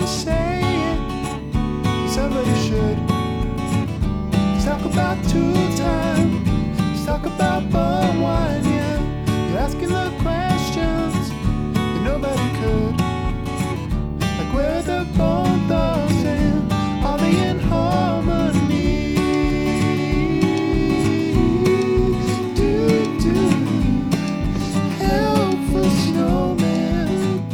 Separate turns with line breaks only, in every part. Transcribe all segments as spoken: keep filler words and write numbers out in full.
gonna say it. Somebody should. Let's talk about two time. Let's talk about bum wine, yeah. You're asking the questions that nobody could. Like where the bone thugs and are they in harmony? Do do helpful snowman.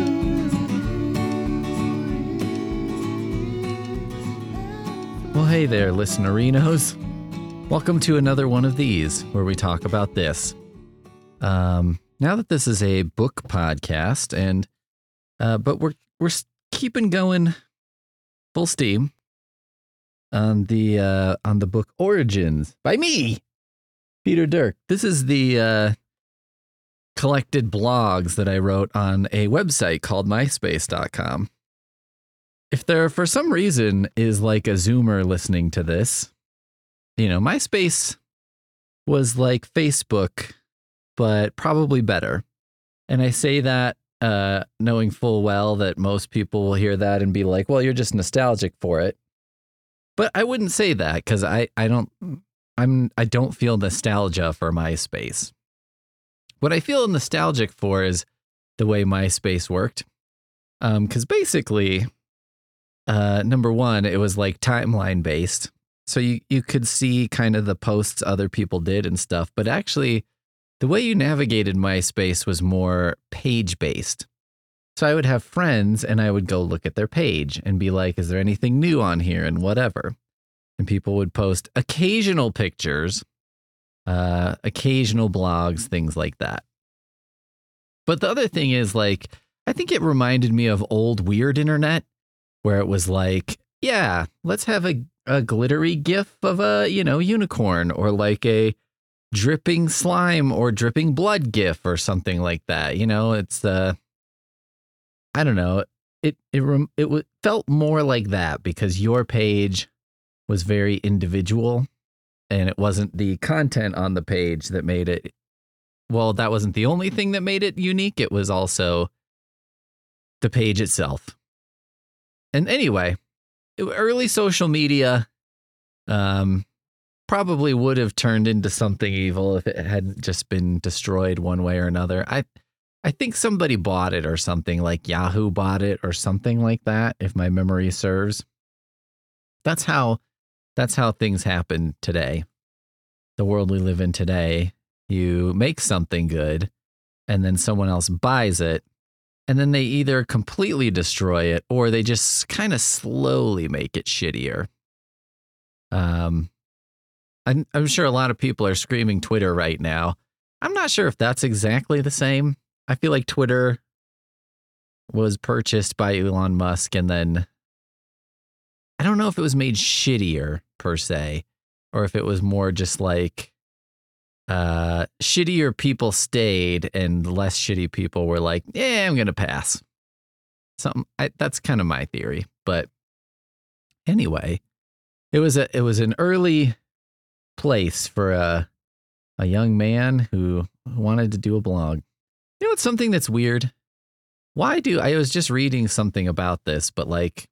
Do.
Well, hey there, listenerinos. Welcome to another one of these where we talk about this. Um, now that this is a book podcast, and uh, but we're we're keeping going full steam on the uh, on the book Origins by me, Peter Dirk. This is the uh, collected blogs that I wrote on a website called myspace dot com. If there for some reason is like a Zoomer listening to this, you know, MySpace was like Facebook, but probably better. And I say that uh, knowing full well that most people will hear that and be like, well, you're just nostalgic for it. But I wouldn't say that because I, I don't I'm I don't feel nostalgia for MySpace. What I feel nostalgic for is the way MySpace worked. Um, because basically, uh, number one, it was like timeline based. So you, you could see kind of the posts other people did and stuff, but actually the way you navigated MySpace was more page based. So I would have friends and I would go look at their page and be like, is there anything new on here and whatever? And people would post occasional pictures, uh, occasional blogs, things like that. But the other thing is like, I think it reminded me of old weird internet where it was like, yeah, let's have a a glittery gif of a, you know, unicorn or like a dripping slime or dripping blood gif or something like that. You know, it's uh, I don't know. It it it w- felt more like that because your page was very individual and it wasn't the content on the page that made it. Well, that wasn't the only thing that made it unique. It was also the page itself. And anyway, early social media um, probably would have turned into something evil if it hadn't just been destroyed one way or another. I I think somebody bought it or something, like Yahoo bought it or something like that, if my memory serves. That's how that's how things happen today. The world we live in today, you make something good and then someone else buys it. And then they either completely destroy it or they just kind of slowly make it shittier. Um, I'm, I'm sure a lot of people are screaming Twitter right now. I'm not sure if that's exactly the same. I feel like Twitter was purchased by Elon Musk and then I don't know if it was made shittier per se, or if it was more just like Uh, shittier people stayed and less shitty people were like, yeah, I'm going to pass. Something I, that's kind of my theory. But anyway, it was a, it was an early place for a, a young man who wanted to do a blog. You know, it's something that's weird. Why do I was just reading something about this, but like,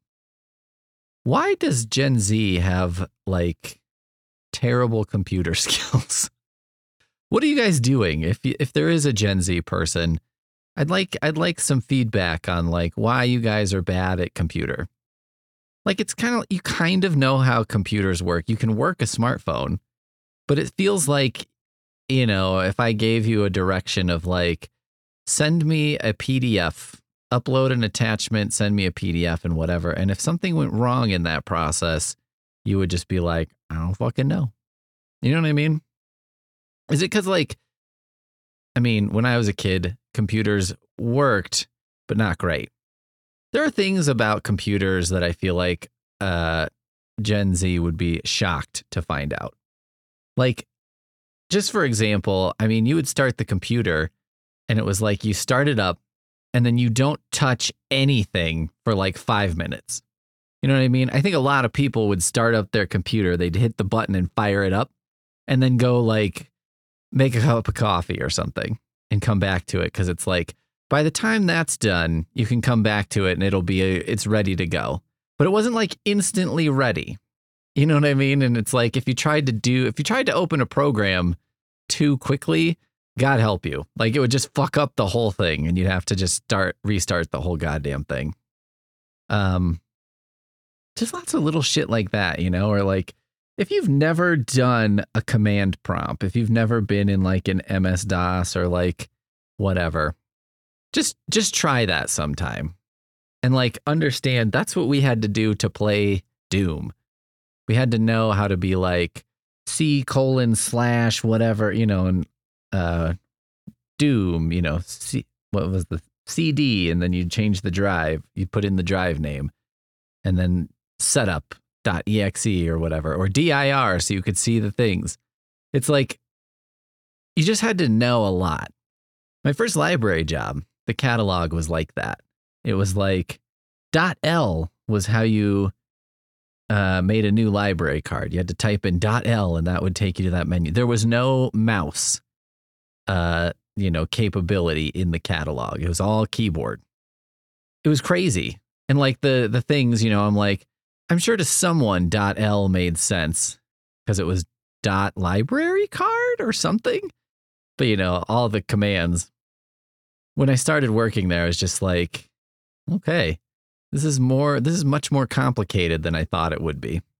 why does Gen Z have like terrible computer skills? What are you guys doing? If you, if there is a Gen Z person, I'd like I'd like some feedback on like why you guys are bad at computer. Like it's kind of you kind of know how computers work. You can work a smartphone, but it feels like, you know, if I gave you a direction of like send me a P D F, upload an attachment, send me a P D F and whatever. And if something went wrong in that process, you would just be like, I don't fucking know. You know what I mean? Is it because, like, I mean, when I was a kid, computers worked, but not great. There are things about computers that I feel like uh, Gen Z would be shocked to find out. Like, just for example, I mean, you would start the computer and it was like you start it up and then you don't touch anything for like five minutes. You know what I mean? I think a lot of people would start up their computer, they'd hit the button and fire it up and then go like make a cup of coffee or something and come back to it because it's like, by the time that's done, you can come back to it and it'll be, a, it's ready to go. But it wasn't like instantly ready. You know what I mean? And it's like, if you tried to do, if you tried to open a program too quickly, God help you. Like it would just fuck up the whole thing and you'd have to just start, restart the whole goddamn thing. Um, just lots of little shit like that, you know, or like if you've never done a command prompt, if you've never been in like an M S DOS or like whatever, just, just try that sometime and like understand that's what we had to do to play Doom. We had to know how to be like C colon slash whatever, you know, and uh, Doom, you know, C, what was the C D, and then you change the drive, you put in the drive name, and then setup.exe or whatever, or dir so you could see the things. It's like you just had to know a lot. My first library job, the catalog was like that. It was like .l was how you uh, made a new library card. You had to type in .l and that would take you to that menu. There was no mouse, uh, you know, capability in the catalog. It was all keyboard. It was crazy. And like the the things, you know, I'm like, I'm sure to someone .l made sense because it was .library card or something. But, you know, all the commands. When I started working there, I was just like, okay, this is more, this is much more complicated than I thought it would be.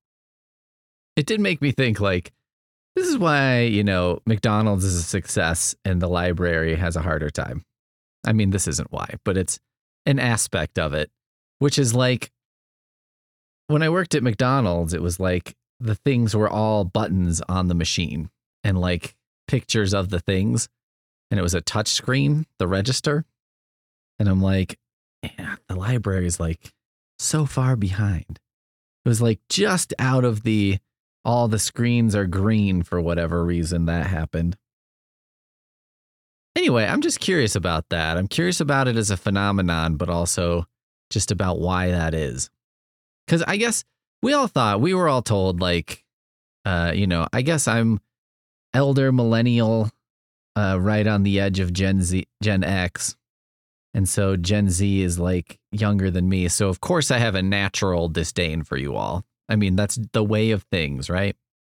It did make me think like, this is why, you know, McDonald's is a success and the library has a harder time. I mean, this isn't why, but it's an aspect of it, which is like, when I worked at McDonald's, it was like the things were all buttons on the machine and like pictures of the things. And it was a touch screen, the register. And I'm like, yeah, the library is like so far behind. It was like just out of the, all the screens are green for whatever reason that happened. Anyway, I'm just curious about that. I'm curious about it as a phenomenon, but also just about why that is. Because I guess we all thought, we were all told like, uh, you know, I guess I'm elder millennial, uh, right on the edge of Gen Z, Gen X. And so Gen Z is like younger than me. So of course I have a natural disdain for you all. I mean, that's the way of things, right?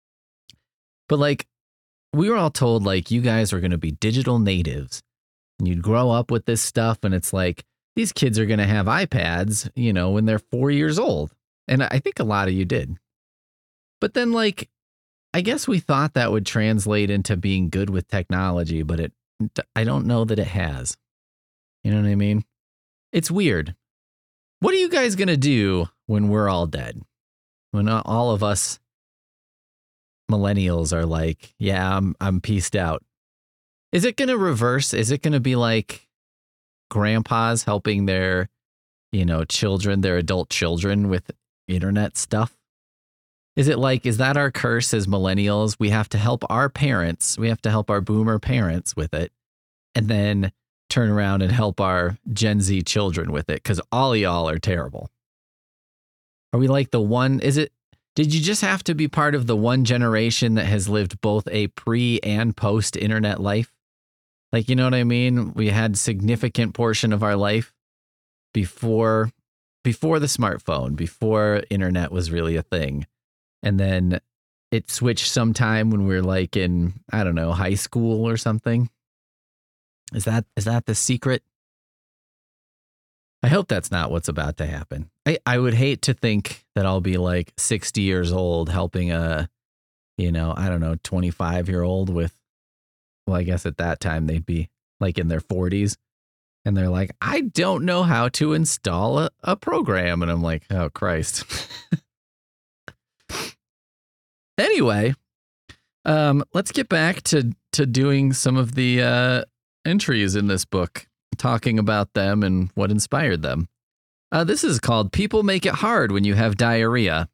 But like, we were all told like, you guys are going to be digital natives and you'd grow up with this stuff. And it's like, these kids are going to have iPads, you know, when they're four years old. And I think a lot of you did. But then like, I guess we thought that would translate into being good with technology, but it, I don't know that it has. You know what I mean? It's weird. What are you guys going to do when we're all dead? When all of us millennials are like, yeah, I'm, I'm peaced out. Is it going to reverse? Is it going to be like grandpas helping their, you know, children, their adult children with internet stuff? Is it like, is that our curse as millennials? We have to help our parents. We have to help our boomer parents with it. And then turn around and help our Gen Z children with it. Cause all y'all are terrible. Are we like the one, is it, did you just have to be part of the one generation that has lived both a pre and post internet life? Like, you know what I mean? We had significant portion of our life before, before the smartphone, before internet was really a thing. And then it switched sometime when we were like in, I don't know, high school or something. Is that, is that the secret? I hope that's not what's about to happen. I, I would hate to think that I'll be like sixty years old helping a, you know, I don't know, twenty-five year old with, well, I guess at that time they'd be like in their forties and they're like, I don't know how to install a, a program. And I'm like, oh, Christ. Anyway, um, let's get back to, to doing some of the uh, entries in this book, talking about them and what inspired them. Uh, this is called People Make It Hard When You Have Diarrhea.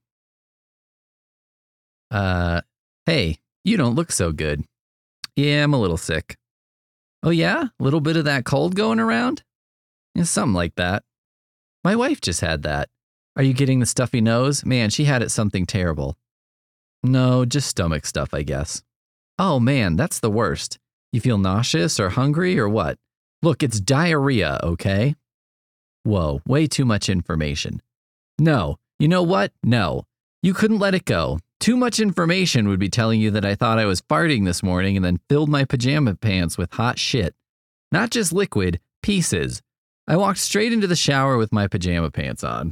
Uh, hey, you don't look so good. Yeah, I'm a little sick. Oh yeah? A little bit of that cold going around? Yeah, something like that. My wife just had that. Are you getting the stuffy nose? Man, she had it something terrible. No, just stomach stuff, I guess. Oh man, that's the worst. You feel nauseous or hungry or what? Look, it's diarrhea, okay? Whoa, way too much information. No, you know what? No, you couldn't let it go. Too much information would be telling you that I thought I was farting this morning and then filled my pajama pants with hot shit. Not just liquid, pieces. I walked straight into the shower with my pajama pants on.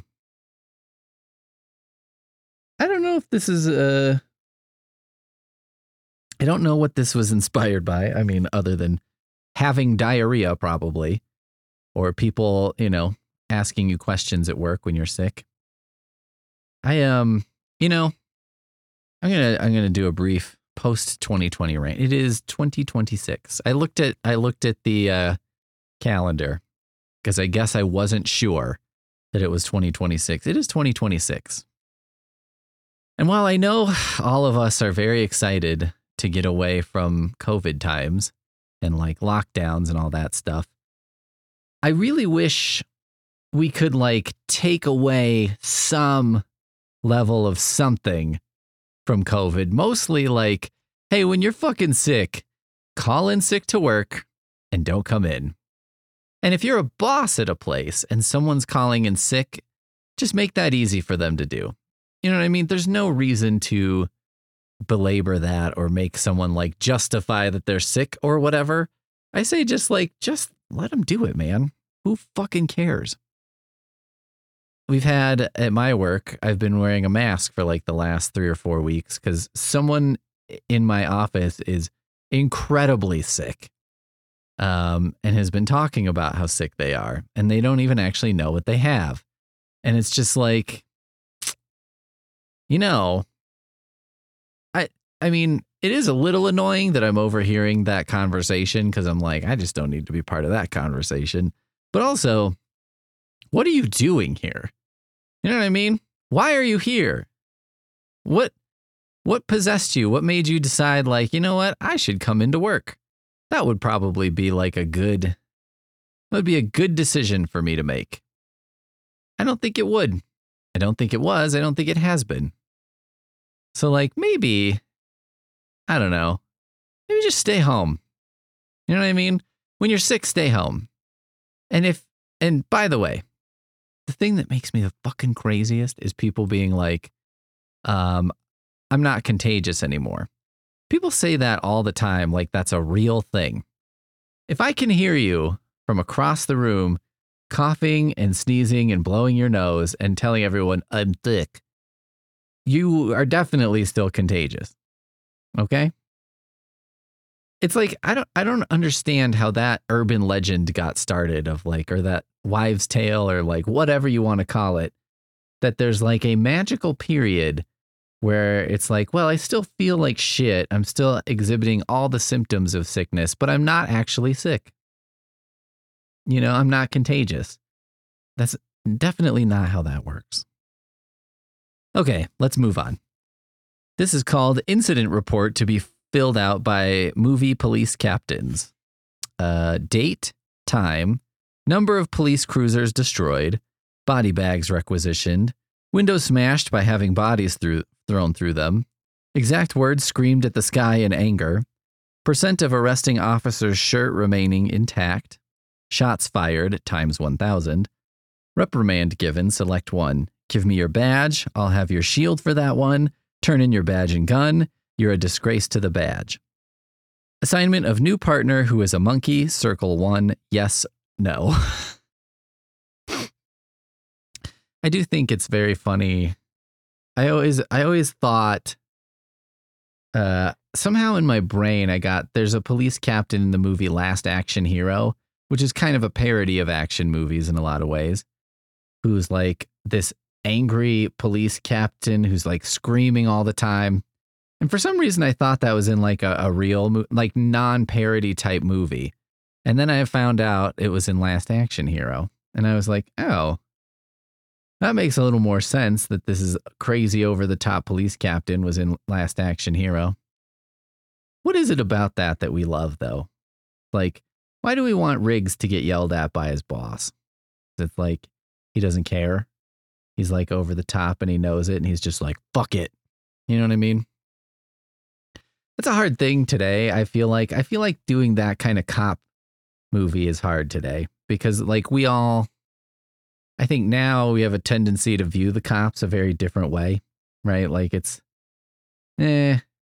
I don't know if this is, uh, I don't know what this was inspired by. I mean, other than having diarrhea, probably. Or people, you know, asking you questions at work when you're sick. I, um, you know, I'm going to, I'm going to do a brief post twenty twenty rant. It is twenty twenty-six. I looked at, I looked at the, uh, calendar because I guess I wasn't sure that it was twenty twenty-six. It is twenty twenty-six. And while I know all of us are very excited to get away from COVID times and like lockdowns and all that stuff, I really wish we could like take away some level of something from COVID. Mostly like, hey, when you're fucking sick, call in sick to work and don't come in. And if you're a boss at a place and someone's calling in sick, just make that easy for them to do. You know what I mean? There's no reason to belabor that or make someone like justify that they're sick or whatever. I say just like, just let them do it, man. Who fucking cares? We've had at my work, I've been wearing a mask for like the last three or four weeks because someone in my office is incredibly sick um, and has been talking about how sick they are. And they don't even actually know what they have. And it's just like, you know, I I mean, it is a little annoying that I'm overhearing that conversation because I'm like, I just don't need to be part of that conversation. But also, what are you doing here? You know what I mean? Why are you here? What what possessed you? What made you decide like, you know what? I should come into work. That would probably be like a good that would be a good decision for me to make. I don't think it would. I don't think it was. I don't think it has been. So like maybe, I don't know, maybe just stay home. You know what I mean? When you're sick, stay home. And if, and by the way, the thing that makes me the fucking craziest is people being like, um, I'm not contagious anymore. People say that all the time, like that's a real thing. If I can hear you from across the room coughing and sneezing and blowing your nose and telling everyone I'm sick, you are definitely still contagious. Okay? It's like I don't I don't understand how that urban legend got started of like, or that wives' tale or like whatever you want to call it, that there's like a magical period where it's like, well, I still feel like shit. I'm still exhibiting all the symptoms of sickness, but I'm not actually sick. You know, I'm not contagious. That's definitely not how that works. Okay, let's move on. This is called Incident Report to be filled out by movie police captains. Uh, date, time, number of police cruisers destroyed, body bags requisitioned, windows smashed by having bodies through, thrown through them, exact words screamed at the sky in anger, percent of arresting officer's shirt remaining intact, shots fired times one thousand, reprimand given, select one. Give me your badge, I'll have your shield for that one, turn in your badge and gun, you're a disgrace to the badge. Assignment of new partner who is a monkey, circle one, yes, no. I do think it's very funny. I always I always thought uh, somehow in my brain I got there's a police captain in the movie Last Action Hero, which is kind of a parody of action movies in a lot of ways, who's like this angry police captain who's like screaming all the time. And for some reason, I thought that was in like a, a real, like non-parody type movie. And then I found out it was in Last Action Hero. And I was like, oh, that makes a little more sense that this is crazy over the top police captain was in Last Action Hero. What is it about that that we love, though? Like, why do we want Riggs to get yelled at by his boss? It's like, he doesn't care. He's like over the top and he knows it and he's just like, fuck it. You know what I mean? That's a hard thing today. I feel like I feel like doing that kind of cop movie is hard today because, like, we all, I think now we have a tendency to view the cops a very different way, right? Like, it's, eh,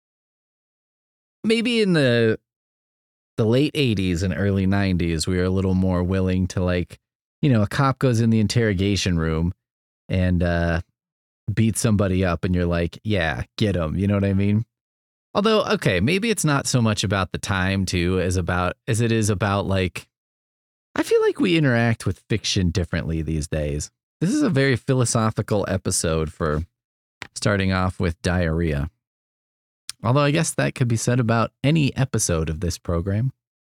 maybe in the the late eighties and early nineties, we were a little more willing to, like, you know, a cop goes in the interrogation room and uh, beats somebody up, and you're like, yeah, get him. You know what I mean? Although, okay, maybe it's not so much about the time too as about as it is about, like, I feel like we interact with fiction differently these days. This is a very philosophical episode for starting off with diarrhea. Although I guess that could be said about any episode of this program.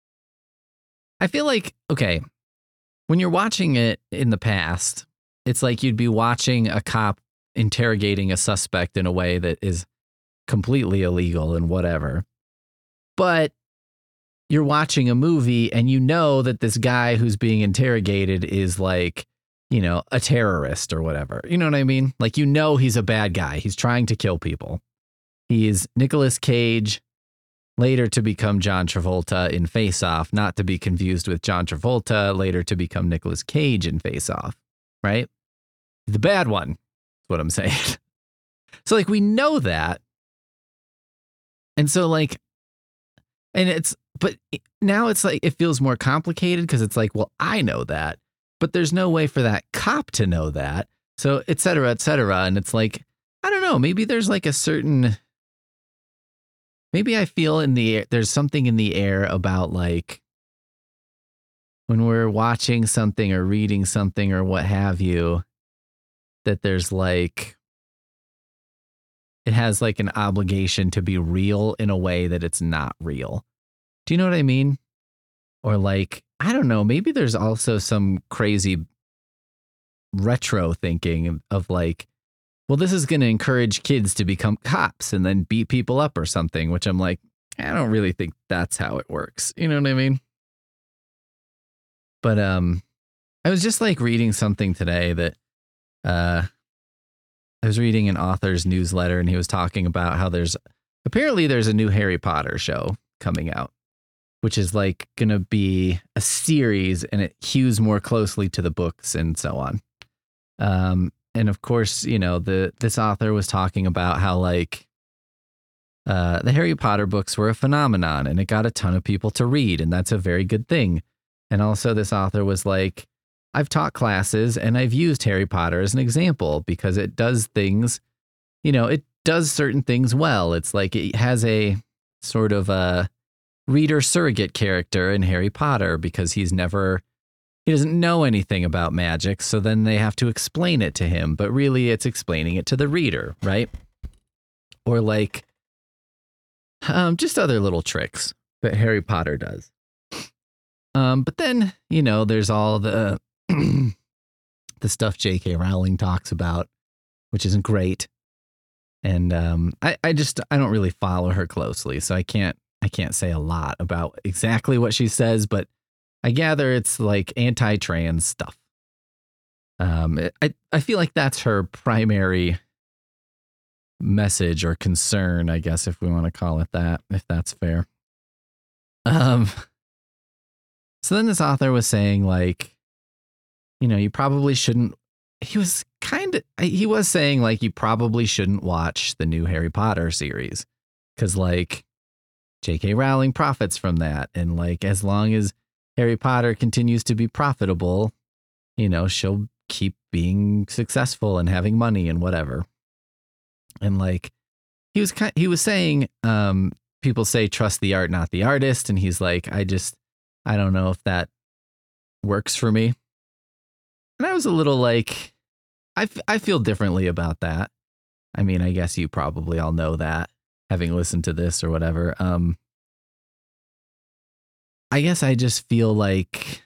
I feel like, okay, when you're watching it in the past, it's like you'd be watching a cop interrogating a suspect in a way that is completely illegal and whatever. But you're watching a movie and you know that this guy who's being interrogated is, like, you know, a terrorist or whatever. You know what I mean? Like, you know, he's a bad guy. He's trying to kill people. He is Nicolas Cage, later to become John Travolta in Face Off, not to be confused with John Travolta, later to become Nicolas Cage in Face Off, right? The bad one, is what I'm saying. So, like, we know that. And so, like, and it's, but now it's like, it feels more complicated because it's like, well, I know that, but there's no way for that cop to know that. So, et cetera, et cetera. And it's like, I don't know, maybe there's like a certain, maybe I feel in the air, there's something in the air about, like, when we're watching something or reading something or what have you, that there's like, it has like an obligation to be real in a way that it's not real. Do you know what I mean? Or, like, I don't know, maybe there's also some crazy retro thinking of, like, well, this is going to encourage kids to become cops and then beat people up or something, which I'm like, I don't really think that's how it works. You know what I mean? But um, I was just, like, reading something today that uh, I was reading an author's newsletter, and he was talking about how there's apparently there's a new Harry Potter show coming out, which is, like, going to be a series, and it hews more closely to the books and so on. Um, and of course, you know, the this author was talking about how, like, uh, the Harry Potter books were a phenomenon, and it got a ton of people to read, and that's a very good thing. And also, this author was like, I've taught classes, and I've used Harry Potter as an example because it does things, you know, it does certain things well. It's like it has a sort of a reader surrogate character in Harry Potter because he's never, he doesn't know anything about magic. So then they have to explain it to him, but really it's explaining it to the reader, right? Or, like, um, just other little tricks that Harry Potter does. Um, but then, you know, there's all the, the stuff J K Rowling talks about, which isn't great. And um, I, I just, I don't really follow her closely, so I can't, I can't say a lot about exactly what she says, but I gather it's like anti-trans stuff. Um, it, I, I feel like that's her primary message or concern, I guess, if we want to call it that, if that's fair. Um, so then this author was saying, like, you know, you probably shouldn't, he was kind of, he was saying, like, you probably shouldn't watch the new Harry Potter series because, like, J K Rowling profits from that. And, like, as long as Harry Potter continues to be profitable, you know, she'll keep being successful and having money and whatever. And, like, he was kind, he was saying, um, people say trust the art, not the artist. And he's like, I just, I don't know if that works for me. And I was a little like, I, f- I feel differently about that. I mean, I guess you probably all know that, having listened to this or whatever. Um, I guess I just feel like,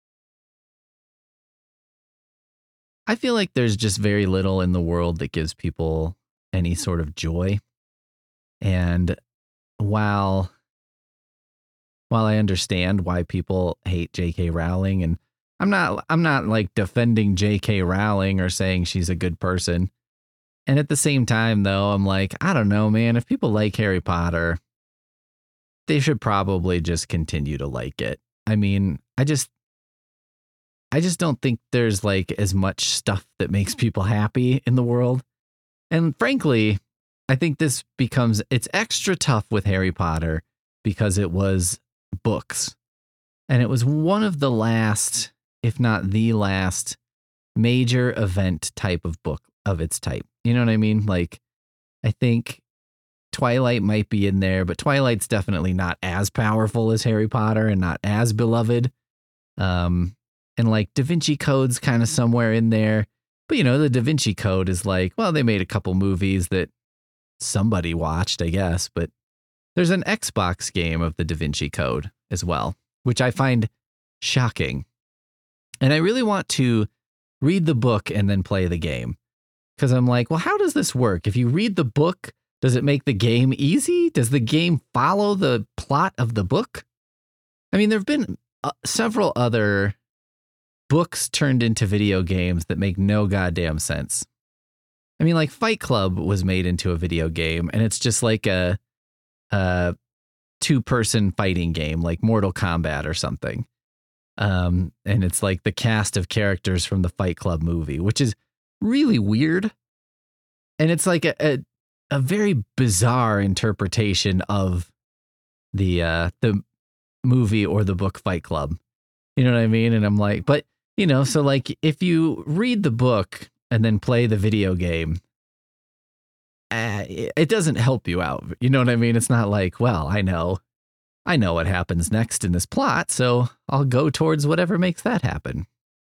I feel like there's just very little in the world that gives people any sort of joy. And while, while I understand why people hate J K Rowling, and I'm not, I'm not like defending J K Rowling or saying she's a good person. And at the same time, though, I'm like, I don't know, man, if people like Harry Potter, they should probably just continue to like it. I mean, I just I just don't think there's like as much stuff that makes people happy in the world. And frankly, I think this becomes it's extra tough with Harry Potter because it was books. And it was one of the last, if not the last, major event type of book of its type. You know what I mean? Like, I think Twilight might be in there, but Twilight's definitely not as powerful as Harry Potter and not as beloved. Um, and like Da Vinci Code's kind of somewhere in there. But, you know, the Da Vinci Code is like, well, they made a couple movies that somebody watched, I guess. But there's an Xbox game of the Da Vinci Code as well, which I find shocking. And I really want to read the book and then play the game. Because I'm like, well, how does this work? If you read the book, does it make the game easy? Does the game follow the plot of the book? I mean, there have been uh, several other books turned into video games that make no goddamn sense. I mean, like Fight Club was made into a video game, and it's just like a, a two-person fighting game, like Mortal Kombat or something. Um, and it's like the cast of characters from the Fight Club movie, which is really weird. And it's like a, a, a very bizarre interpretation of the uh, the movie or the book Fight Club. You know what I mean? And I'm like, but, you know, so like if you read the book and then play the video game, uh, it doesn't help you out. You know what I mean? It's not like, well, I know. I know what happens next in this plot, so I'll go towards whatever makes that happen.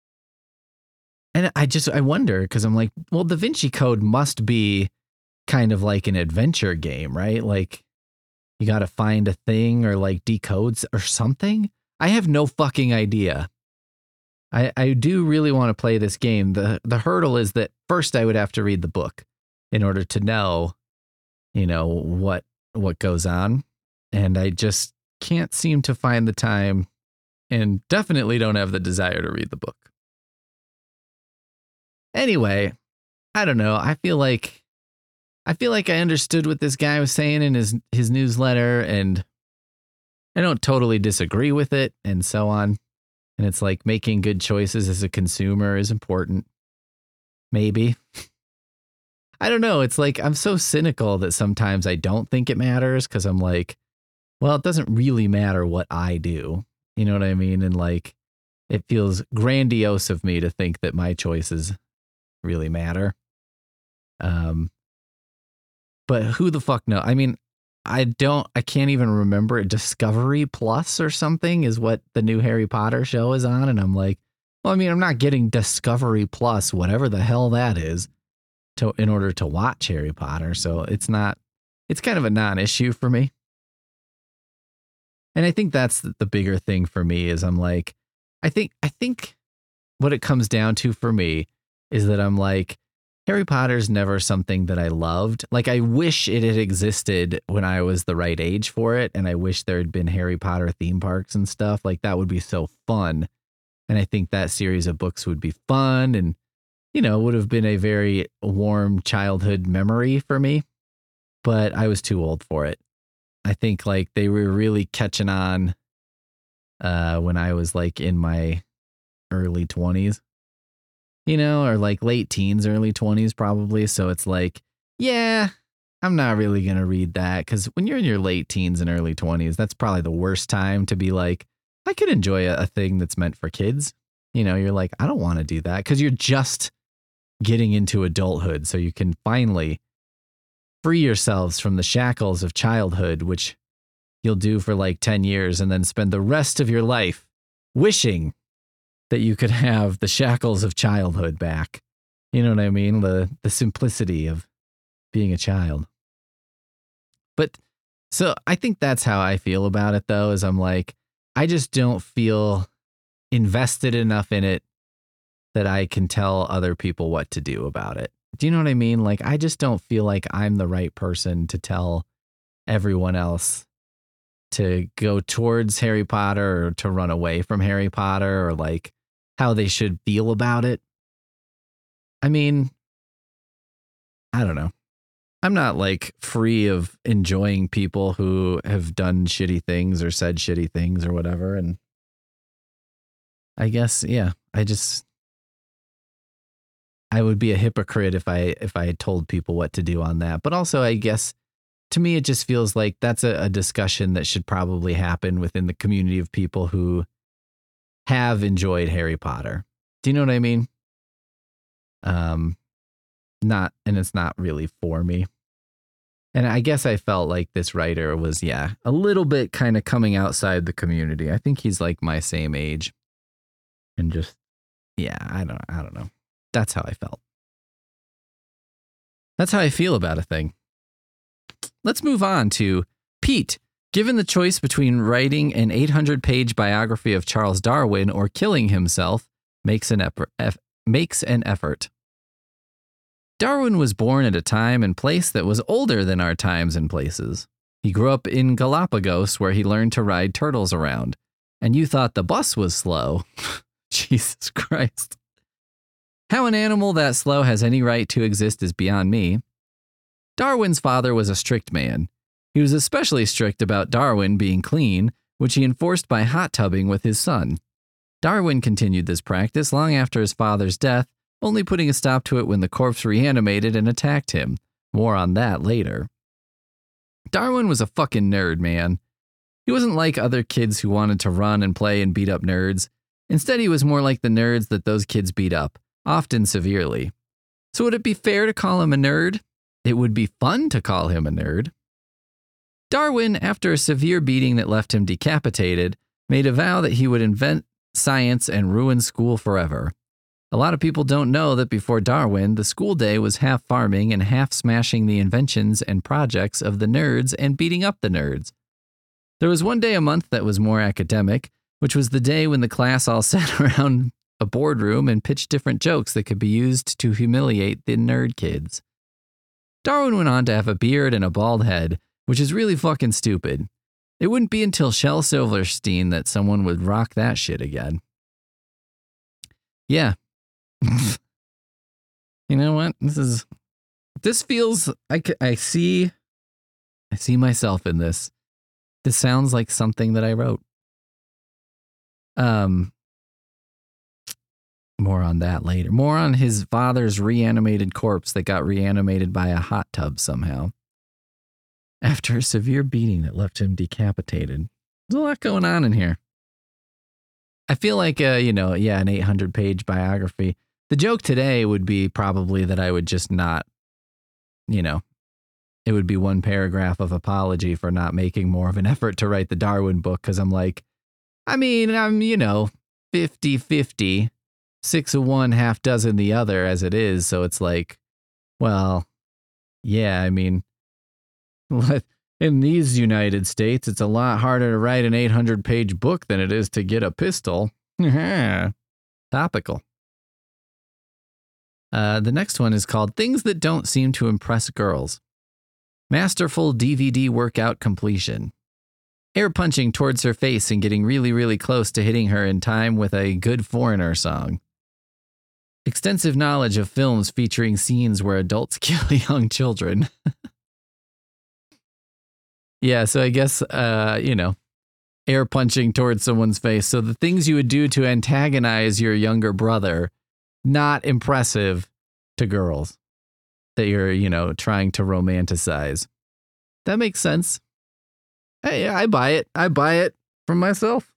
And I just, I wonder, because I'm like, well, Da Vinci Code must be kind of like an adventure game, right? Like, you got to find a thing or like decodes or something. I have no fucking idea. I, I do really want to play this game. The, the hurdle is that first I would have to read the book in order to know, you know, what, what goes on. And I just can't seem to find the time and definitely don't have the desire to read the book. Anyway, I don't know. I feel like I feel like I understood what this guy was saying in his his newsletter, and I don't totally disagree with it and so on. And it's like making good choices as a consumer is important. Maybe. I don't know. It's like I'm so cynical that sometimes I don't think it matters because I'm like, well, it doesn't really matter what I do. You know what I mean? And like, it feels grandiose of me to think that my choices really matter. Um, but who the fuck knows? I mean, I don't, I can't even remember. Discovery Plus or something is what the new Harry Potter show is on. And I'm like, well, I mean, I'm not getting Discovery Plus, whatever the hell that is, to in order to watch Harry Potter. So it's not, it's kind of a non-issue for me. And I think that's the bigger thing for me is I'm like, I think, I think what it comes down to for me is that I'm like, Harry Potter's never something that I loved. Like, I wish it had existed when I was the right age for it. And I wish there had been Harry Potter theme parks and stuff. Like, that would be so fun. And I think that series of books would be fun and, you know, would have been a very warm childhood memory for me. But I was too old for it. I think like they were really catching on uh, when I was like in my early twenties, you know, or like late teens, early twenties, probably. So it's like, yeah, I'm not really going to read that because when you're in your late teens and early twenties, that's probably the worst time to be like, I could enjoy a, a thing that's meant for kids. You know, you're like, I don't want to do that because you're just getting into adulthood. So you can finally free yourselves from the shackles of childhood, which you'll do for like ten years and then spend the rest of your life wishing that you could have the shackles of childhood back. You know what I mean? The the simplicity of being a child. But so I think that's how I feel about it though, is I'm like, I just don't feel invested enough in it that I can tell other people what to do about it. Do you know what I mean? Like, I just don't feel like I'm the right person to tell everyone else to go towards Harry Potter or to run away from Harry Potter or like how they should feel about it. I mean, I don't know. I'm not like free of enjoying people who have done shitty things or said shitty things or whatever. And I guess, yeah, I just, I would be a hypocrite if I, if I told people what to do on that. But also, I guess, to me, it just feels like that's a, a discussion that should probably happen within the community of people who have enjoyed Harry Potter. Do you know what I mean? Um, not, and it's not really for me. And I guess I felt like this writer was, yeah, a little bit kind of coming outside the community. I think he's like my same age. And just, yeah, I don't, I don't know. That's how I felt. That's how I feel about a thing. Let's move on to Pete. Given the choice between writing an eight hundred page biography of Charles Darwin or killing himself, makes an effort. Makes an effort. Darwin was born at a time and place that was older than our times and places. He grew up in Galapagos, where he learned to ride turtles around. And you thought the bus was slow. Jesus Christ. How an animal that slow has any right to exist is beyond me. Darwin's father was a strict man. He was especially strict about Darwin being clean, which he enforced by hot tubbing with his son. Darwin continued this practice long after his father's death, only putting a stop to it when the corpse reanimated and attacked him. More on that later. Darwin was a fucking nerd, man. He wasn't like other kids who wanted to run and play and beat up nerds. Instead, he was more like the nerds that those kids beat up, often severely. So would it be fair to call him a nerd? It would be fun to call him a nerd. Darwin, after a severe beating that left him decapitated, made a vow that he would invent science and ruin school forever. A lot of people don't know that before Darwin, the school day was half farming and half smashing the inventions and projects of the nerds and beating up the nerds. There was one day a month that was more academic, which was the day when the class all sat around a boardroom and pitched different jokes that could be used to humiliate the nerd kids. Darwin went on to have a beard and a bald head, which is really fucking stupid. It wouldn't be until Shel Silverstein that someone would rock that shit again. Yeah. You know what? This is, this feels, I, I see, I see myself in this. This sounds like something that I wrote. Um, more on that later. More on his father's reanimated corpse that got reanimated by a hot tub somehow. After a severe beating that left him decapitated. There's a lot going on in here. I feel like, uh, you know, yeah, an eight hundred page biography. The joke today would be probably that I would just not, you know, it would be one paragraph of apology for not making more of an effort to write the Darwin book. Cause I'm like, I mean, I'm, you know, fifty fifty, six of one, half dozen the other as it is. So it's like, well, yeah, I mean, in these United States, it's a lot harder to write an eight hundred page book than it is to get a pistol. Topical. Uh, the next one is called Things That Don't Seem to Impress Girls. Masterful D V D workout completion. Air punching towards her face and getting really, really close to hitting her in time with a good Foreigner song. Extensive knowledge of films featuring scenes where adults kill young children. Yeah, so I guess, uh, you know, air punching towards someone's face. So the things you would do to antagonize your younger brother, not impressive to girls that you're, you know, trying to romanticize. That makes sense. Hey, I buy it. I buy it from myself.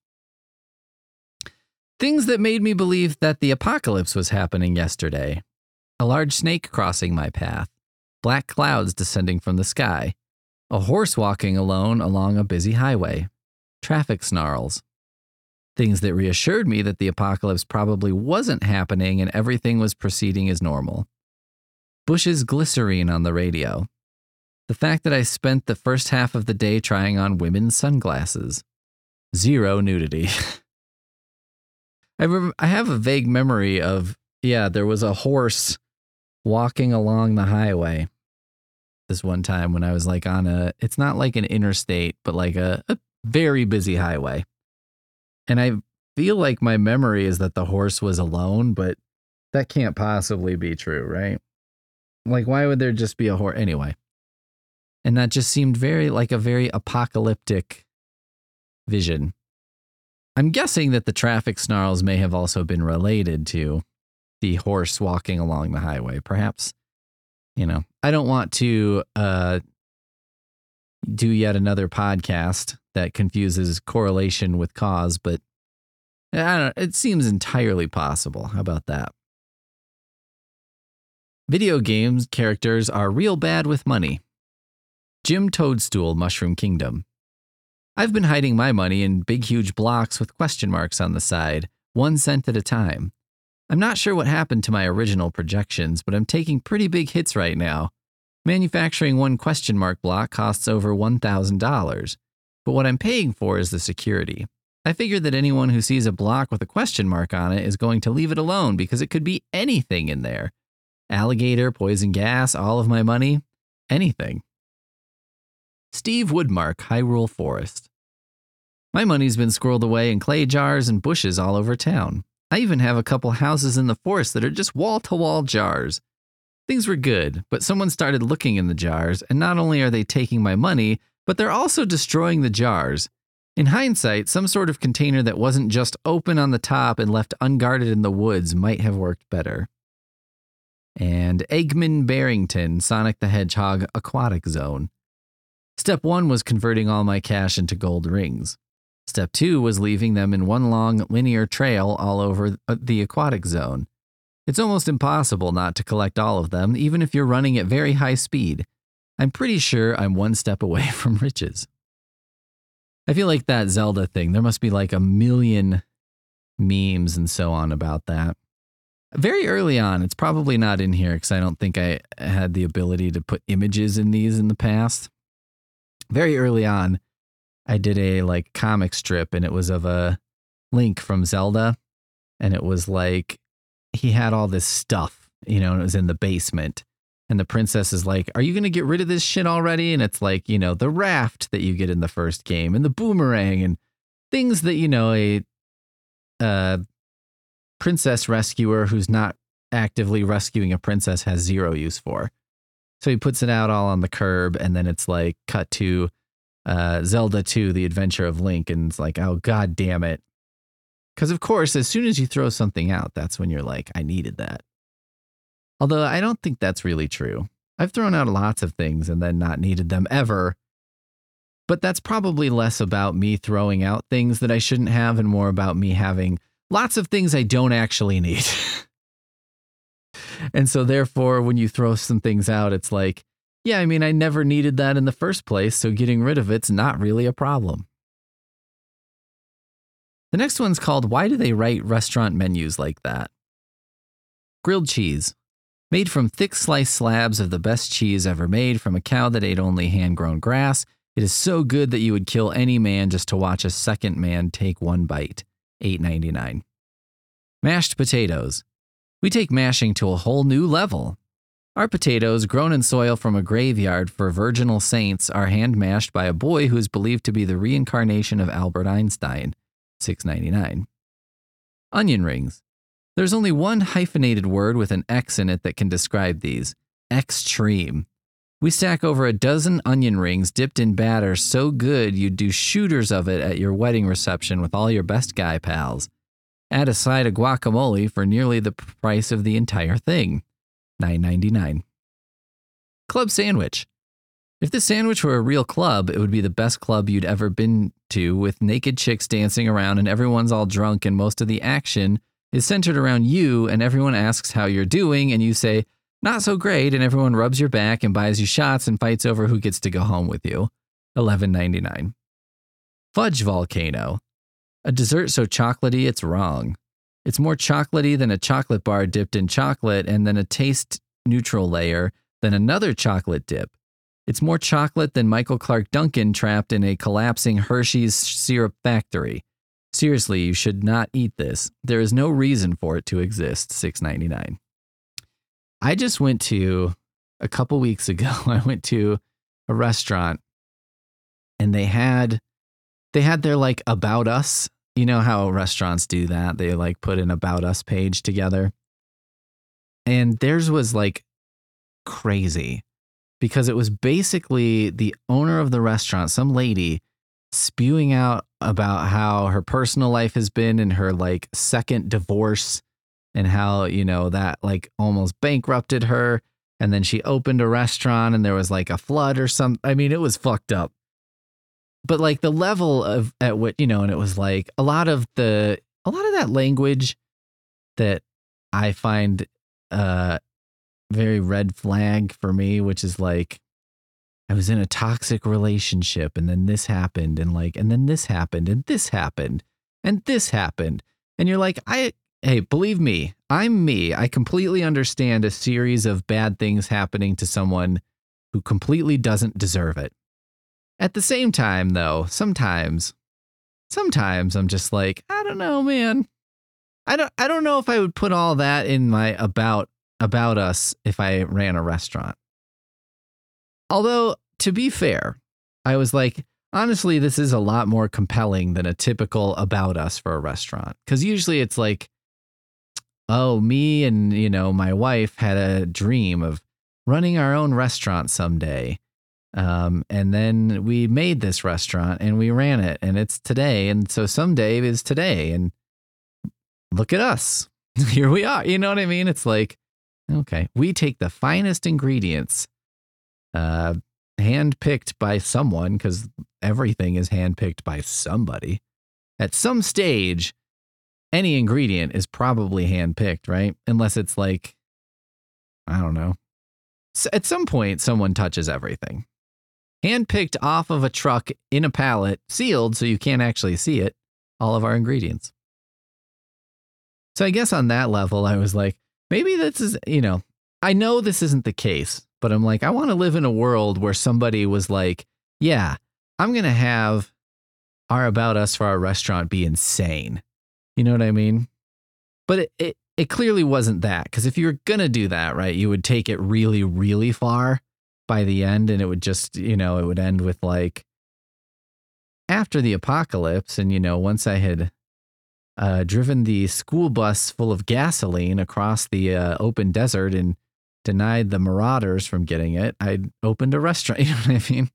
Things that made me believe that the apocalypse was happening yesterday. A large snake crossing my path. Black clouds descending from the sky. A horse walking alone along a busy highway. Traffic snarls. Things that reassured me that the apocalypse probably wasn't happening and everything was proceeding as normal. Bush's glycerine on the radio. The fact that I spent the first half of the day trying on women's sunglasses. Zero nudity. I, rem- I have a vague memory of, yeah, there was a horse walking along the highway this one time when I was like on a, it's not like an interstate, but like a, a very busy highway. And I feel like my memory is that the horse was alone, but that can't possibly be true, right? Like, why would there just be a horse? Anyway. And that just seemed very like a very apocalyptic vision. I'm guessing that the traffic snarls may have also been related to the horse walking along the highway. Perhaps, you know, I don't want to uh, do yet another podcast that confuses correlation with cause, but I don't know, it seems entirely possible. How about that? Video games characters are real bad with money. Jim Toadstool, Mushroom Kingdom. I've been hiding my money in big, huge blocks with question marks on the side, one cent at a time. I'm not sure what happened to my original projections, but I'm taking pretty big hits right now. Manufacturing one question mark block costs over one thousand dollars, but what I'm paying for is the security. I figure that anyone who sees a block with a question mark on it is going to leave it alone because it could be anything in there. Alligator, poison gas, all of my money, anything. Steve Woodmark, Hyrule Forest. My money's been squirreled away in clay jars and bushes all over town. I even have a couple houses in the forest that are just wall-to-wall jars. Things were good, but someone started looking in the jars, and not only are they taking my money, but they're also destroying the jars. In hindsight, some sort of container that wasn't just open on the top and left unguarded in the woods might have worked better. And Eggman Barrington, Sonic the Hedgehog Aquatic Zone. Step one was converting all my cash into gold rings. Step two was leaving them in one long linear trail all over the aquatic zone. It's almost impossible not to collect all of them, even if you're running at very high speed. I'm pretty sure I'm one step away from riches. I feel like that Zelda thing, there must be like a million memes and so on about that. Very early on, it's probably not in here because I don't think I had the ability to put images in these in the past. Very early on, I did a like comic strip and it was of a Link from Zelda. And it was like, he had all this stuff, you know, and it was in the basement. And the princess is like, are you going to get rid of this shit already? And it's like, you know, the raft that you get in the first game and the boomerang and things that, you know, a uh, princess rescuer who's not actively rescuing a princess has zero use for. So he puts it out all on the curb and then it's like cut to uh, Zelda two, The Adventure of Link. And it's like, oh, God damn it. Because, of course, as soon as you throw something out, that's when you're like, I needed that. Although I don't think that's really true. I've thrown out lots of things and then not needed them ever. But that's probably less about me throwing out things that I shouldn't have and more about me having lots of things I don't actually need. And so therefore, when you throw some things out, it's like, yeah, I mean, I never needed that in the first place, so getting rid of it's not really a problem. The next one's called, Why Do They Write Restaurant Menus Like That? Grilled cheese. Made from thick sliced slabs of the best cheese ever made from a cow that ate only hand-grown grass, it is so good that you would kill any man just to watch a second man take one bite. eight ninety-nine. Mashed potatoes. We take mashing to a whole new level. Our potatoes, grown in soil from a graveyard for virginal saints, are hand-mashed by a boy who is believed to be the reincarnation of Albert Einstein. six ninety-nine. Onion rings. There's only one hyphenated word with an X in it that can describe these. Extreme. We stack over a dozen onion rings dipped in batter so good you'd do shooters of it at your wedding reception with all your best guy pals. Add a side of guacamole for nearly the price of the entire thing. nine ninety-nine. Club sandwich. If this sandwich were a real club, it would be the best club you'd ever been to, with naked chicks dancing around and everyone's all drunk and most of the action is centered around you and everyone asks how you're doing and you say, not so great, and everyone rubs your back and buys you shots and fights over who gets to go home with you. eleven ninety-nine. Fudge volcano. A dessert so chocolatey it's wrong. It's more chocolatey than a chocolate bar dipped in chocolate and then a taste neutral layer than another chocolate dip. It's more chocolate than Michael Clark Duncan trapped in a collapsing Hershey's syrup factory. Seriously, you should not eat this. There is no reason for it to exist. six ninety-nine. I just went to, a couple weeks ago, I went to a restaurant and they had, they had their like About Us. You know how restaurants do that? They like put an About Us page together. And theirs was like crazy because it was basically the owner of the restaurant, some lady, spewing out about how her personal life has been and her like second divorce and how, you know, that like almost bankrupted her. And then she opened a restaurant and there was like a flood or something. I mean, it was fucked up. But like the level of at what, you know, and it was like a lot of the, a lot of that language that I find uh, very red flag for me, which is like, I was in a toxic relationship and then this happened and like, and then this happened and this happened and this happened. And you're like, I, hey, believe me, I'm me. I completely understand a series of bad things happening to someone who completely doesn't deserve it. At the same time, though, sometimes, sometimes I'm just like, I don't know, man. I don't, I don't know if I would put all that in my about, about us if I ran a restaurant. Although, to be fair, I was like, honestly, this is a lot more compelling than a typical about us for a restaurant. Because usually it's like, oh, me and, you know, my wife had a dream of running our own restaurant someday. Um, and then we made this restaurant and we ran it and it's today. And so someday is today. And look at us. Here we are. You know what I mean? It's like, okay, we take the finest ingredients, uh, handpicked by someone, because everything is handpicked by somebody. At some stage, any ingredient is probably handpicked, right? Unless it's like, I don't know. At some point, someone touches everything. Handpicked off of a truck in a pallet, sealed so you can't actually see it, all of our ingredients. So I guess on that level, I was like, maybe this is, you know, I know this isn't the case, but I'm like, I want to live in a world where somebody was like, yeah, I'm going to have our about us for our restaurant be insane. You know what I mean? But it, it, it clearly wasn't that, because if you were going to do that, right, you would take it really, really far by the end, and it would just, you know, it would end with like, after the apocalypse, and, you know, once I had uh, driven the school bus full of gasoline across the uh, open desert and denied the marauders from getting it, I opened a restaurant. You know what I mean?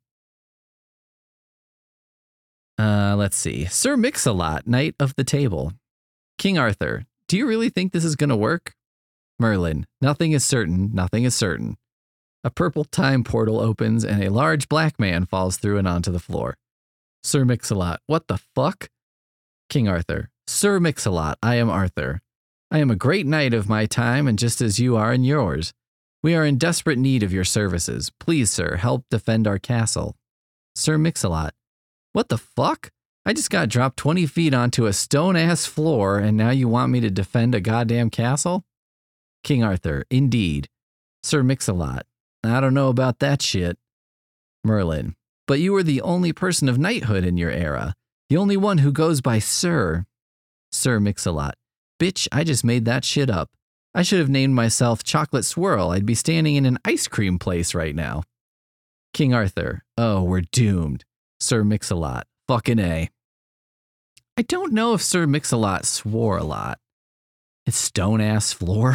Uh, let's see. Sir Mix-a-Lot, Knight of the Table. King Arthur, do you really think this is going to work? Merlin, nothing is certain, nothing is certain. A purple time portal opens and a large black man falls through and onto the floor. Sir Mix-a-Lot, what the fuck? King Arthur, Sir Mix-a-Lot, I am Arthur. I am a great knight of my time, and just as you are in yours. We are in desperate need of your services. Please, sir, help defend our castle. Sir Mix-a-Lot, what the fuck? I just got dropped twenty feet onto a stone-ass floor, and now you want me to defend a goddamn castle? King Arthur, indeed. Sir Mix-a-Lot, I don't know about that shit. Merlin, but you were the only person of knighthood in your era. The only one who goes by Sir. Sir Mix-a-Lot, bitch, I just made that shit up. I should have named myself Chocolate Swirl. I'd be standing in an ice cream place right now. King Arthur, oh, we're doomed. Sir Mix-a-Lot, fucking A. I don't know if Sir Mix-a-Lot swore a lot. It's stone-ass floor.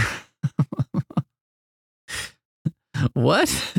What?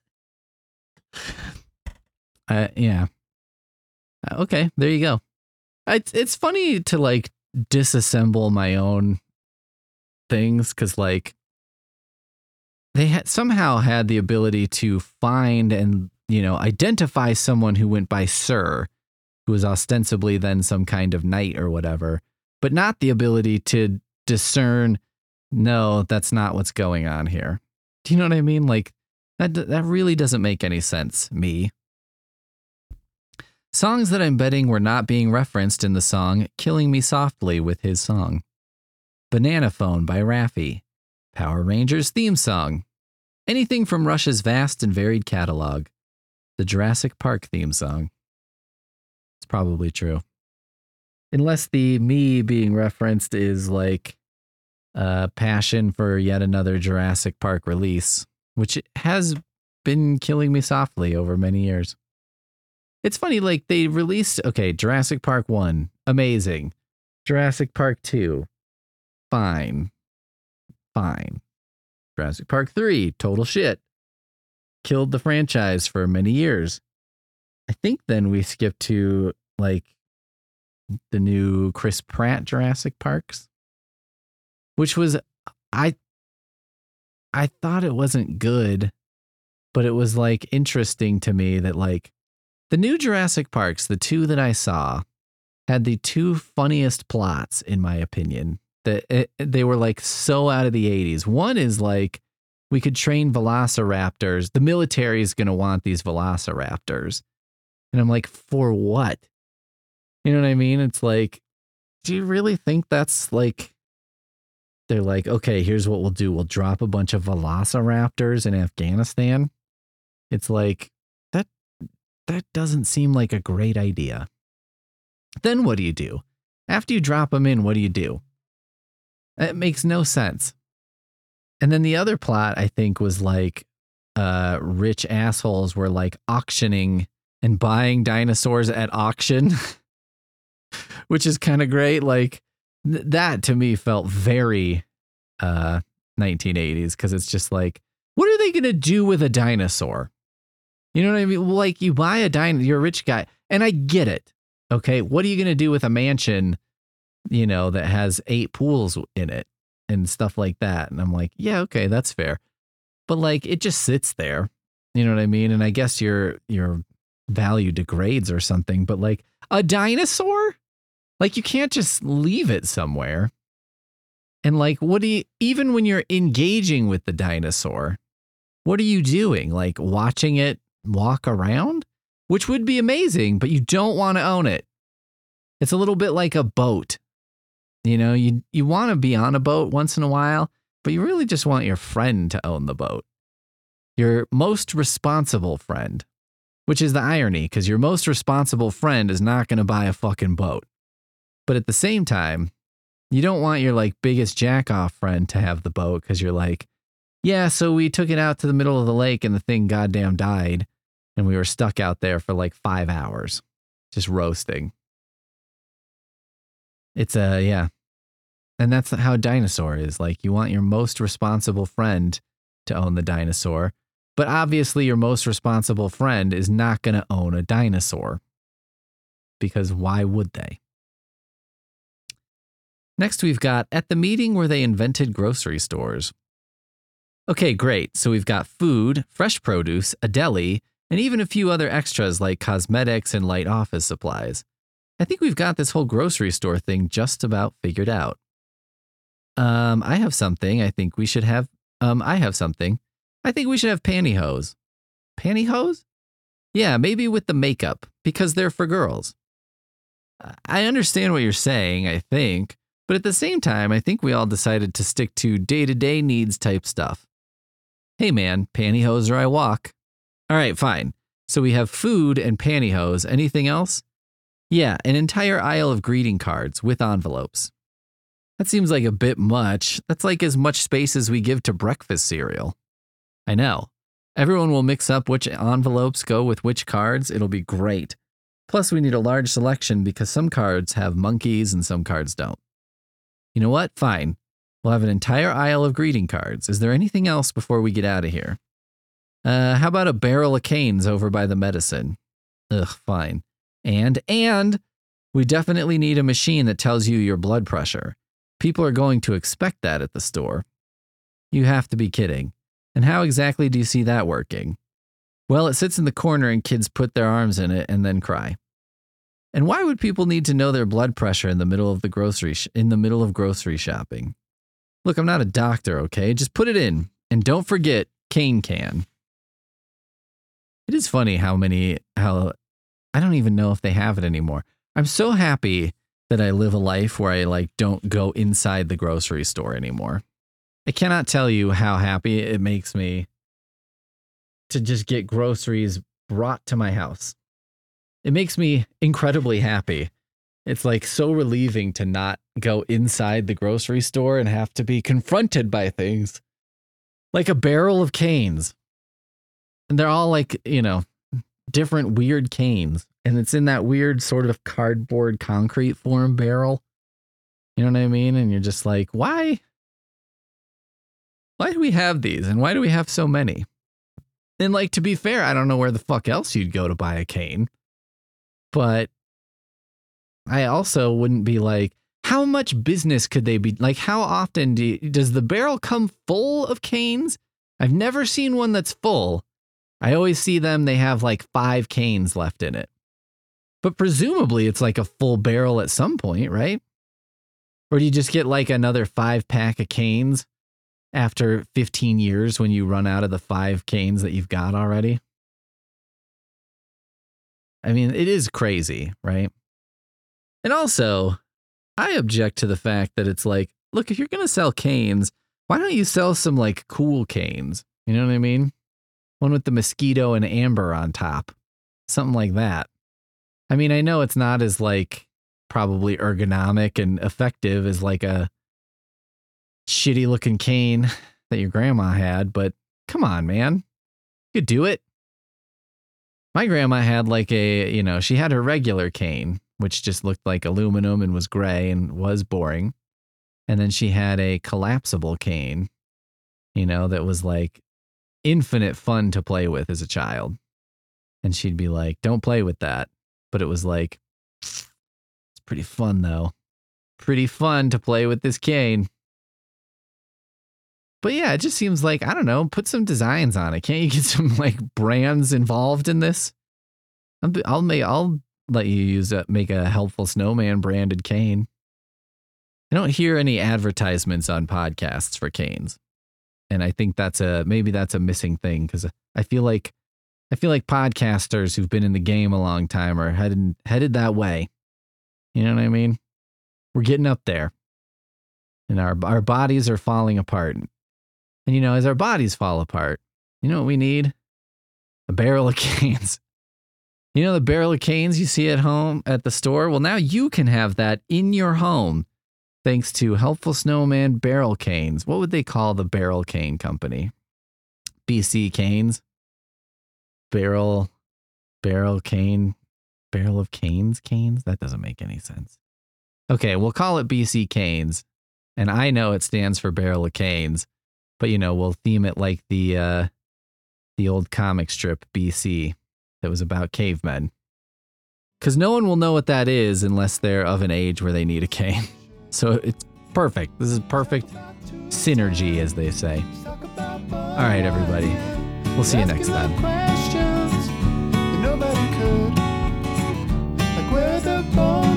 uh, yeah. Okay, there you go. It's, it's funny to, like, disassemble my own things, because, like, they had somehow had the ability to find and, you know, identify someone who went by Sir, who was ostensibly then some kind of knight or whatever, but not the ability to discern, no, that's not what's going on here. Do you know what I mean? Like, that that really doesn't make any sense, me. Songs that I'm betting were not being referenced in the song Killing Me Softly with his song. Banana Phone by Raffi. Power Rangers theme song. Anything from Rush's vast and varied catalog. The Jurassic Park theme song. It's probably true. Unless the me being referenced is like uh, passion for yet another Jurassic Park release, which has been killing me softly over many years. It's funny, like they released, okay, Jurassic Park one, amazing. Jurassic Park two, fine. Fine. Jurassic Park three, total shit. Killed the franchise for many years. I think then we skip to like the new Chris Pratt Jurassic Parks, which was, I, I thought it wasn't good, but it was like interesting to me that like the new Jurassic Parks, the two that I saw, had the two funniest plots, in my opinion, that it, they were like so out of the eighties. One is like, we could train velociraptors. The military is going to want these velociraptors. And I'm like, for what? You know what I mean? It's like, do you really think that's like, they're like, okay, here's what we'll do. We'll drop a bunch of velociraptors in Afghanistan. It's like, that, that doesn't seem like a great idea. Then what do you do? After you drop them in, what do you do? It makes no sense. And then the other plot, I think, was like uh, rich assholes were like auctioning and buying dinosaurs at auction, which is kind of great. Like th- that to me felt very uh, nineteen eighties, because it's just like, what are they going to do with a dinosaur? You know what I mean? Like you buy a dinosaur, you're a rich guy, and I get it. Okay, what are you going to do with a mansion, you know, that has eight pools in it? And stuff like that. And I'm like, yeah, okay, that's fair. But like, it just sits there. You know what I mean? And I guess your, your value degrades or something, but like a dinosaur, like you can't just leave it somewhere. And like, what do you, even when you're engaging with the dinosaur, what are you doing? Like watching it walk around, which would be amazing, but you don't want to own it. It's a little bit like a boat. You know, you you want to be on a boat once in a while, but you really just want your friend to own the boat. Your most responsible friend, which is the irony, because your most responsible friend is not going to buy a fucking boat. But at the same time, you don't want your like biggest jack-off friend to have the boat, because you're like, yeah, so we took it out to the middle of the lake and the thing goddamn died, and we were stuck out there for like five hours, just roasting. It's a, uh, yeah. And that's how a dinosaur is. Like, you want your most responsible friend to own the dinosaur, but obviously your most responsible friend is not going to own a dinosaur, because why would they? Next, we've got at the meeting where they invented grocery stores. Okay, great. So we've got food, fresh produce, a deli, and even a few other extras like cosmetics and light office supplies. I think we've got this whole grocery store thing just about figured out. Um, I have something I think we should have. Um, I have something. I think we should have pantyhose. Pantyhose? Yeah, maybe with the makeup, because they're for girls. I understand what you're saying, I think, but at the same time, I think we all decided to stick to day-to-day needs type stuff. Hey man, pantyhose or I walk. All right, fine. So we have food and pantyhose. Anything else? Yeah, an entire aisle of greeting cards with envelopes. That seems like a bit much. That's like as much space as we give to breakfast cereal. I know. Everyone will mix up which envelopes go with which cards. It'll be great. Plus, we need a large selection because some cards have monkeys and some cards don't. You know what? Fine. We'll have an entire aisle of greeting cards. Is there anything else before we get out of here? Uh, how about a barrel of canes over by the medicine? Ugh, fine. And, and we definitely need a machine that tells you your blood pressure. People are going to expect that at the store. You have to be kidding. And how exactly do you see that working? Well, it sits in the corner and kids put their arms in it and then cry. And why would people need to know their blood pressure in the middle of the grocery sh- in the middle of grocery shopping? Look, I'm not a doctor, okay? Just put it in. And don't forget cane can. It is funny how many, how, I don't even know if they have it anymore. I'm so happy that I live a life where I like don't go inside the grocery store anymore. I cannot tell you how happy it makes me to just get groceries brought to my house. It makes me incredibly happy. It's like so relieving to not go inside the grocery store and have to be confronted by things like a barrel of canes. And they're all like, you know, different weird canes. And it's in that weird sort of cardboard concrete form barrel. You know what I mean? And you're just like, why? Why do we have these? And why do we have so many? And like, to be fair, I don't know where the fuck else you'd go to buy a cane. But I also wouldn't be like, how much business could they be? Like, how often do you, does the barrel come full of canes? I've never seen one that's full. I always see them, they have like five canes left in it. But presumably it's like a full barrel at some point, right? Or do you just get like another five pack of canes after fifteen years when you run out of the five canes that you've got already? I mean, it is crazy, right? And also, I object to the fact that it's like, look, if you're going to sell canes, why don't you sell some like cool canes? You know what I mean? One with the mosquito and amber on top. Something like that. I mean, I know it's not as like probably ergonomic and effective as like a shitty looking cane that your grandma had, but come on, man. You could do it. My grandma had like a, you know, she had her regular cane, which just looked like aluminum and was gray and was boring. And then she had a collapsible cane, you know, that was like infinite fun to play with as a child. And she'd be like, don't play with that. But it was like, it's pretty fun though. Pretty fun to play with this cane. But yeah, it just seems like, I don't know, put some designs on it. Can't you get some like brands involved in this? I'll, I'll make, I'll let you use a, make a Helpful Snowman branded cane. I don't hear any advertisements on podcasts for canes. And I think that's a, maybe that's a missing thing, because I feel like, I feel like podcasters who've been in the game a long time are headed, headed that way. You know what I mean? We're getting up there. And our, our bodies are falling apart. And, you know, as our bodies fall apart, you know what we need? A barrel of canes. You know the barrel of canes you see at home at the store? Well, now you can have that in your home thanks to Helpful Snowman barrel canes. What would they call the barrel cane company? B C Canes? Barrel, barrel cane, barrel of canes canes? That doesn't make any sense. Okay, we'll call it B C Canes. And I know it stands for barrel of canes. But, you know, we'll theme it like the uh, the old comic strip B C that was about cavemen. Because no one will know what that is unless they're of an age where they need a cane. So it's perfect. This is perfect synergy, as they say. All right, everybody. We'll see you next time.
Questions that nobody could. Like where the bone